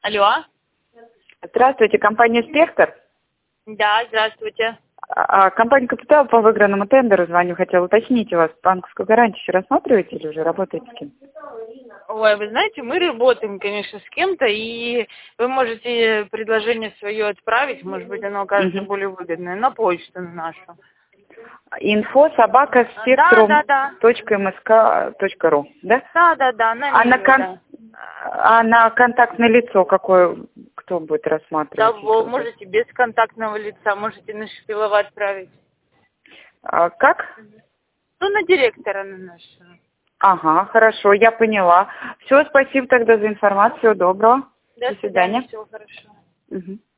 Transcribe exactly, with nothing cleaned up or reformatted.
Алло. Здравствуйте, компания «Спектр». Да, здравствуйте. А, компания «Капитал» по выигранному тендеру звоню. Хотела уточнить у вас, банковскую гарантию еще рассматриваете или уже работаете с кем? Ой, вы знаете, мы работаем, конечно, с кем-то, и вы можете предложение свое отправить, может быть, оно окажется Угу. более выгодное, на почту на нашу. Инфо собака Да, да, да. точка мск точка ру, да? Да, да, да, на А на, нее, кон... да. а на контактное лицо какое, кто будет Да, рассматривать? вы можете без контактного лица, можете на Шпилова отправить. А, как? Ну, на директора на нашего. Ага, хорошо, я поняла. Все, спасибо тогда за информацию. Доброго. До До свидания, свидания. всего хорошего. Угу.